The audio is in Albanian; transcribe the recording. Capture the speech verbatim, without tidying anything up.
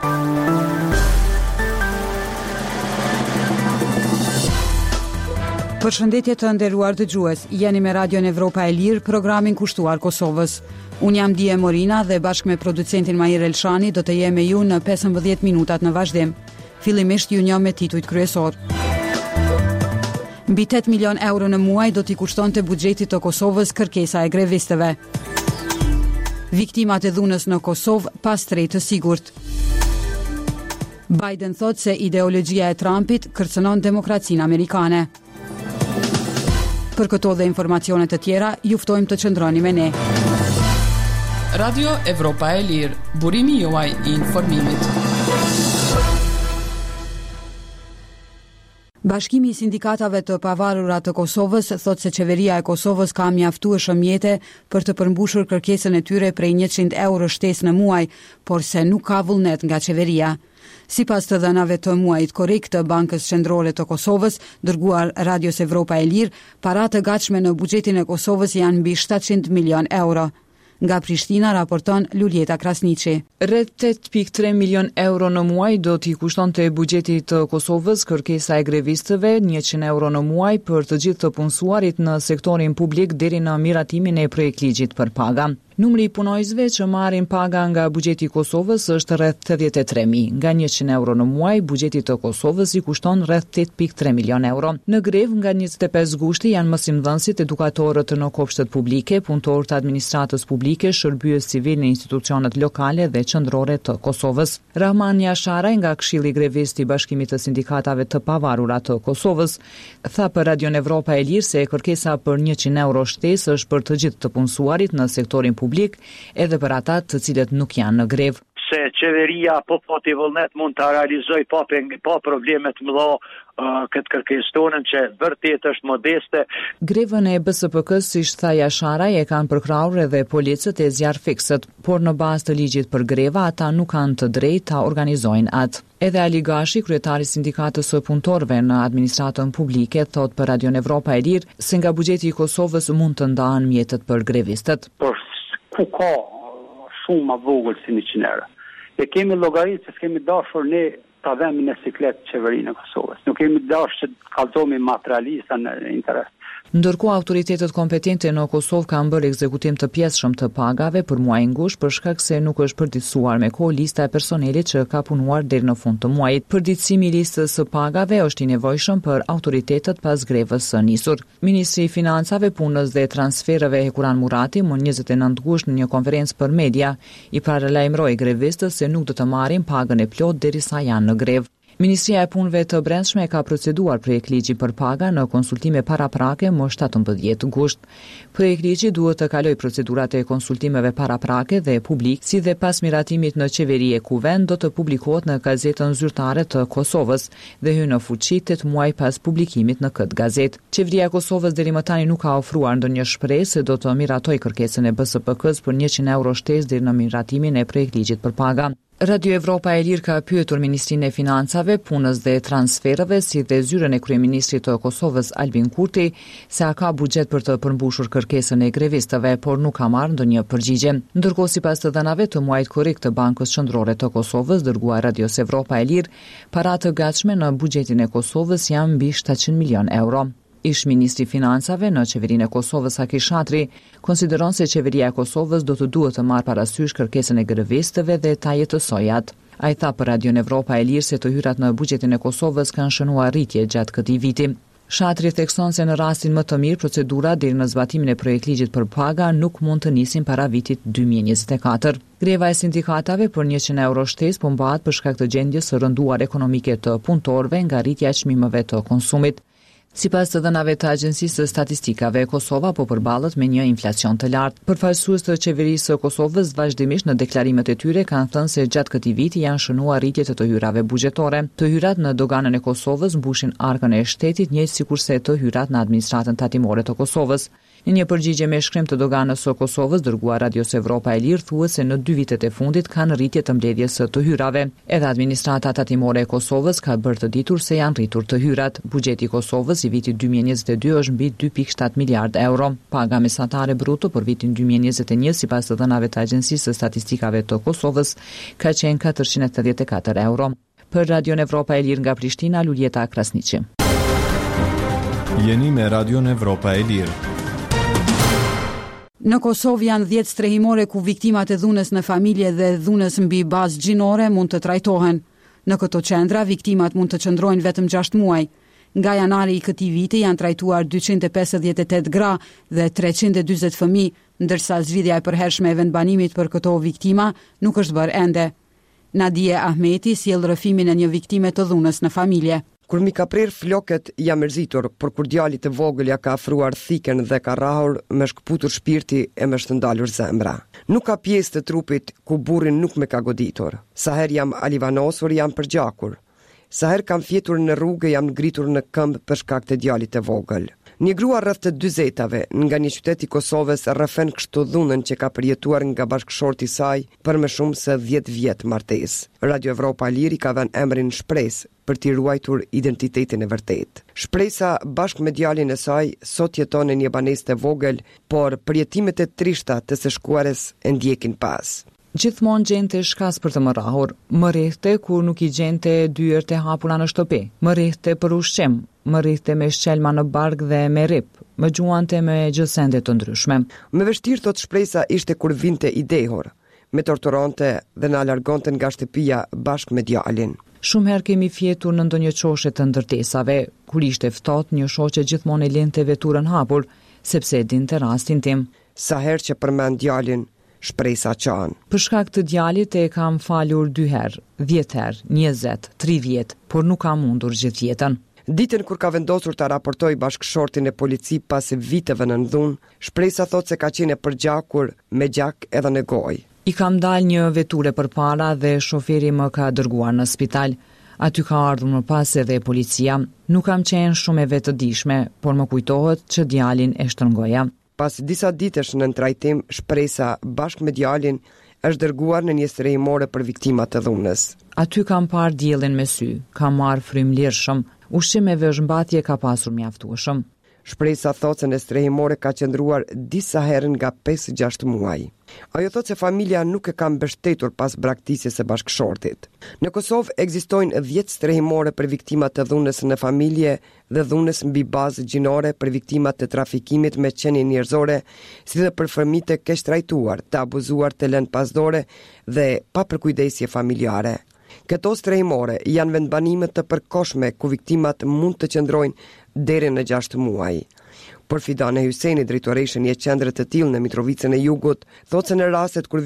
Përshëndetje të nderuar dëgjues, jeni me Radion Evropa e Lirë, programin kushtuar Kosovës. Unë jam Dije Morina dhe bashkë me producentin Mahir Elshani do të jem me ju në pesëmbëdhjetë minutat në vazhdim. Fillimisht ju njoh me titujt kryesor. Mbi tetë milion euro në muaj do t'i kushtonte buxhetit të Kosovës kërkesa e grevistëve. Viktimat e dhunës në Kosovë pas tretë të sigurt. Biden thot se ideologjia e Trumpit kërcënon demokracinë amerikane. Për këto dhe informacionet të tjera, ju ftojmë të qëndroni me ne. Radio Evropa e Lirë, burimi juaj i informimit. Bashkimi i sindikatave të pavarura të Kosovës thot se qeveria e Kosovës ka mjaftueshëm mjete për të përmbushur kërkesën e tyre prej njëqind euro shtesë në muaj, por se nuk ka vullnet nga qeveria. Sipas të dhënave të muajit korrik të Bankës Qendrore të Kosovës, dërguar Radios Evropa e Lirë, paratë e gatshme në buxhetin e Kosovës janë mbi shtatëqind milion euro. Nga Prishtina raporton Luljeta Krasniqi. Rreth tetë pikë tre milion euro në muaj do t'i kushtonte buxhetit të Kosovës kërkesa e grevistëve, njëqind euro në muaj për të gjithë të punësuarit në sektorin publik deri në miratimin e projektligjit për paga. Numri i punojësve që marrin paga nga buxheti i Kosovës është rreth tetëdhjetë e tre mijë. Nga njëqind euro në muaj, buxheti të Kosovës i kushton rreth tetë pikë tre milion euro. Në grev nga njëzet e pesë gushti janë mësimdhënësit, edukatorët në kopshtet publike, punëtorët të administratës publike, shërbyes civil në institucionet lokale dhe qendrore të Kosovës. Rahman Jasharaj nga Këshilli Grevist i Bashkimit të Sindikatave të Pavarura të Kosovës tha për Radion Evropa e Lirë se kërkesa për njëqind euro shtesë është për të gjithë të punësuarit në sektorin publik, edhe për ata të cilët nuk janë në grev. Se qeveria po po t'i vullnet mund të realizoj pa, pa problemet mëdha uh, këtë kërkesë tonën që vërtet është modeste. Grevën e B S P K-s, siç tha Jasharaj, e kanë përkrahur edhe policët e zjarrfiksët, por në bazë të ligjit për greva ata nuk kanë të drejtë ta organizojnë atë. Edhe Ali Gashi, kryetari i sindikatës së punëtorëve në administratën publike, thot për Radion Evropa e Lirë se nga buxheti i Kosovës mund të ndahen mjetet për grevistët. Por ku ka shumë më vogël si njëqind euro. E kemi llogaritë se kemi dashur ne ta vëmë në siklet qeverinë e Kosovës. Nuk kemi dashur të kallëzohemi materialista në interes. Ndërkohë autoritetet kompetente në Kosovë kanë bërë ekzekutim të pjesëshëm të pagave për muajin gusht për shkak se nuk është përditësuar me kohë lista e personelit që ka punuar deri në fund të muajit. Përditësimi i listës së pagave është i nevojshëm për autoritetet pas grevës së nisur. Ministri i Financave, Punës dhe Transfereve Hekuran Murati më njëzet e nëntë gusht në një konferencë për media i paralajmëroi grevistët se nuk do të marrin pagën e plot derisa janë në grevë. Ministria e Punëve të Brendshme ka proceduar projektligji për paga në konsultime paraprake më shtatëmbëdhjetë gusht. Projektligji duhet të kalojë procedurat e konsultimeve paraprake dhe publik, si dhe pas miratimit në qeveri e kuvend do të publikohet në gazetën zyrtare të Kosovës dhe hyn në fuqi tetë muaj pas publikimit në këtë gazetë. Qeveria e Kosovës deri më tani nuk ka ofruar ndonjë shpresë se do të miratojë kërkesën e B S P K-s për njëqind euro shtesë deri në miratimin e projektligjit për paga. Radio Evropa e Lirë ka pyetur Ministrinë e Financave, Punës dhe Transfereve si dhe zyrën e kryeministrit të Kosovës Albin Kurti se a ka buxhet për të përmbushur kërkesën e grevistëve, por nuk ka marrë ndonjë përgjigje. Ndërkohë sipas të dhënave të muajit korrik të Bankës Qendrore të Kosovës, dërguar Radios Evropa e Lirë, paratë të gatshme në buxhetin e Kosovës janë mbi shtatëqind milion euro. Ish ministri i Financave në qeverinë e Kosovës Haki Shatri konsideron se qeveria e Kosovës do të duhet të marrë parasysh kërkesën e grevistëve dhe ta jetësojë atë. Ai tha për Radion Evropa e Lirë se të hyrat në buxhetin e Kosovës kanë shënuar rritje gjatë këtij viti. Shatri thekson se në rastin më të mirë procedura deri në zbatimin e projektligjit për paga nuk mund të nisin para vitit dy mijë e njëzet e katër. Greva e sindikatave për njëqind euro shtesë po mbahet për shkak të gjendjes së rënduar ekonomike të punëtorëve nga rritja e çmimeve të konsumit. Sipas të dhënave të Agjencisë së Statistikave, Kosova po përballet me një inflacion të lartë. Përfaqësues të qeverisë së Kosovës vazhdimisht në deklarimet e tyre kanë thënë se gjatë këtij viti janë shënuar rritjet e të hyrave buxhetore. Të hyrat në doganën e Kosovës mbushin arkën e shtetit, njëjtë sikurse të hyrat në administratën tatimore të Kosovës. Në një përgjigje me shkrim të doganës së Kosovës dërguar Radios Evropa e Lirë thuhet se në dy vitet e fundit kanë rritje të mbledhjes së të hyrave. Edhe administrata tatimore e Kosovës ka bërë të ditur se janë rritur të hyrat. Buxheti i Kosovës i vitit dy mijë e njëzet e dy është mbi dy pikë shtat miliard euro. Paga mesatare bruto për vitin dy mijë e njëzet e një sipas të dhënave të Agjencisë së Statistikave të Kosovës ka qenë katërqind e tetëdhjetë e katër euro. Për Radion Evropa e Lirë nga Prishtina, Luljeta Krasniqi. Jeni me Radion Evropa e Lirë. Në Kosovë janë dhjetë strehimore ku viktimat e dhunës në familje dhe dhunës mbi bazë gjinore mund të trajtohen. Në këto qendra, viktimat mund të qëndrojnë vetëm gjashtë muaj. Nga janari i këtij viti janë trajtuar dyqind e pesëdhjetë e tetë gra dhe treqind e dyzet fëmijë, ndërsa zgjidhja e përhershme e vendbanimit për këto viktima nuk është bërë ende. Nadie Ahmeti sjell rrëfimin e një viktime të dhunës në familje. Kur mi ka prer flokët, jam mërzitur, por kur djali të vogël ja ka afruar thiken dhe ka rrahur, me shkëputur shpirti e me shtë zemra. Nuk ka pjesë të trupit ku burrin nuk me ka goditur. Sa herë jam alivanosur, jam përgjakur. Sa herë kam fjetur në rrugë, jam ngritur në këmbë për shkak të djalit të vogël. Një grua rreth të dyzetave nga një qytet i Kosovës rrëfen kështu dhunën që ka përjetuar nga bashkëshorti i saj për më shumë se dhjetë vjet martesë. Radio Evropa e Lirë ka vënë emrin Shpresë për t'i ruajtur identitetin e vërtet. Shpresa bashkë me djalin e saj sot jeton në një banesë të vogël, por përjetimet e trishta të së shkuarës e ndjekin pas. Gjithmonë gjente shkas për të më rrahur, më rrehte kur nuk i gjente dyert e hapura në shtëpi, më rrehte për ushqim, më rrehte me shqelma në bark dhe me rip, më gjuante me gjësende të ndryshme. Me vështirë thot shpresa ishte kur vinte i dehur, me torturonte dhe na largonte nga shtëpia bashkë me djalin. Shumë herë kemi fjetur në ndonjë çoshe të ndërtesave, kur ishte ftohtë një shoqe gjithmonë e lente veturën hapur, sepse e dinte rastin tim. Sa herë që përmend djalin, shpresa qanë. Për shkak të djalit e kam falur dy herë, dhjetë herë, njëzet, tridhjetë, por nuk kam mundur gjithë jetën. Ditën kur ka vendosur ta raportoj bashkëshortin e polici pas viteve në dhunë, shpresa thot se ka qenë e përgjakur me gjak edhe në gojë. I kam dal një veture përpara dhe shoferi më ka dërguar në spital. Aty ka ardhur më pas edhe policia. Nuk kam qenë shumë e vetëdijshme, por më kujtohet që djalin e shtrëngoja. Pas disa ditësh në trajtim, shpresa bashkë me djalin është dërguar në një strehimore për viktimat të dhunës. Aty kam parë diellin me sy, kam marrë frymëlirshëm, ushqim e veshmbathje ka pasur mjaftueshëm. Shpresa thot se në strehimore ka qëndruar disa herë nga pesë gjashtë muaj. Ajo thot se familja nuk e ka mbështetur pas braktisjes së bashkëshortit. Në Kosovë ekzistojnë dhjetë strehimore për viktimat të dhunës në familje dhe dhunës mbi bazë gjinore për viktimat të trafikimit me qenie njerëzore, si dhe për fëmijë të keq trajtuar, të abuzuar, të lënë pasdore dhe pa përkujdesje familjare. Këto strehimore janë vendbanime të përkohshme ku viktimat mund të qëndrojnë deri në gjashtë muaj. Por Fidane Hyseni, drejtoreshja e një qendre të tillë në Mitrovicën e Jugut, thotë se në rastet kur